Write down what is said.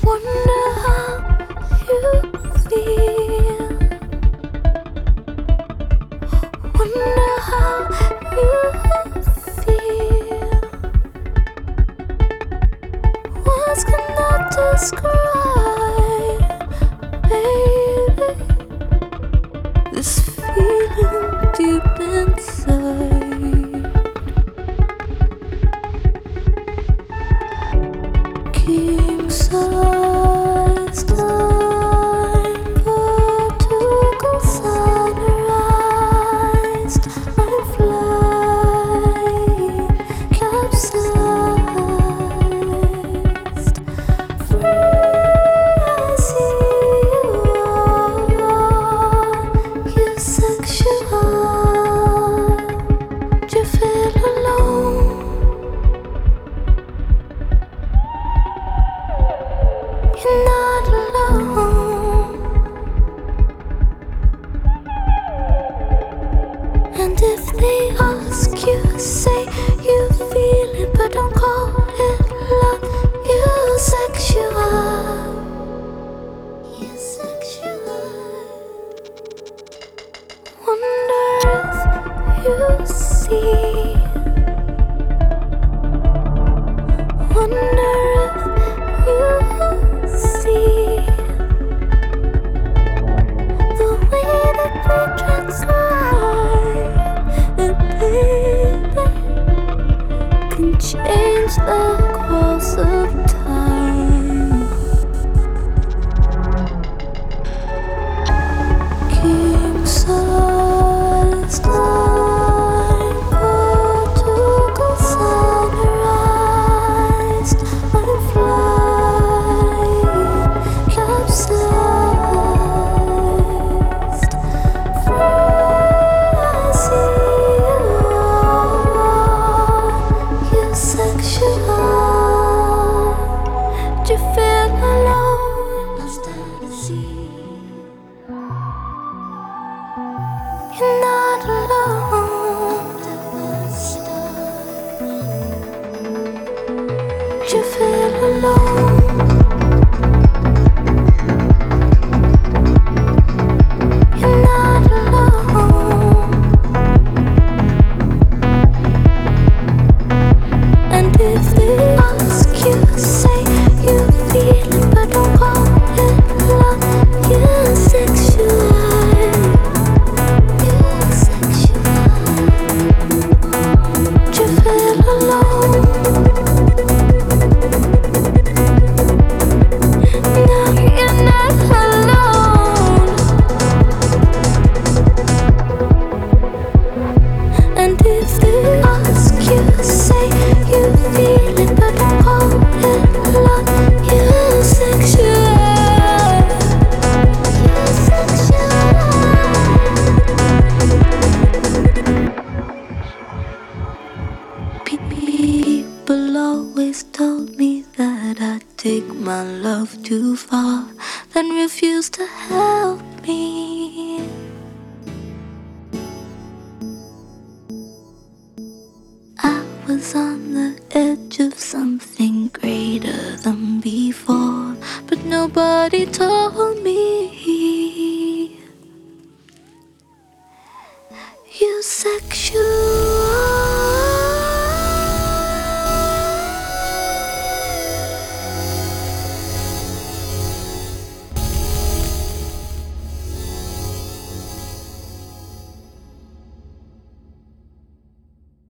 Wonder how you feel. Wonder how you feel. Words cannot describe, baby, this feeling deep inside. King size time, vertical sunrise. I'm flying, capsized, free. I see you sexual. Do you feel alone? You're not alone. And if they ask you, say you feel it, but don't call it love. You're sexual. You're sexual. Wonder if you see. Wonder if you see the way that we transcribe it, baby, can change the course of time. King size time, vertical sunrise. I'm flying, capsized, free. I see you sexual. Do you feel alone? Lost at sea. You're not alone. Do you feel alone? You're not alone. And if they ask you, say you feel it, but don't call it love. You're sexual. You're sexual. Do you feel alone? No, you're not alone. And if they ask you, say you feel it, but don't call it love. You're sexual. You're sexual. People always told me that I take my love too far, then refuse to help me. I was on the edge of something greater than before, but nobody told me. You sexual.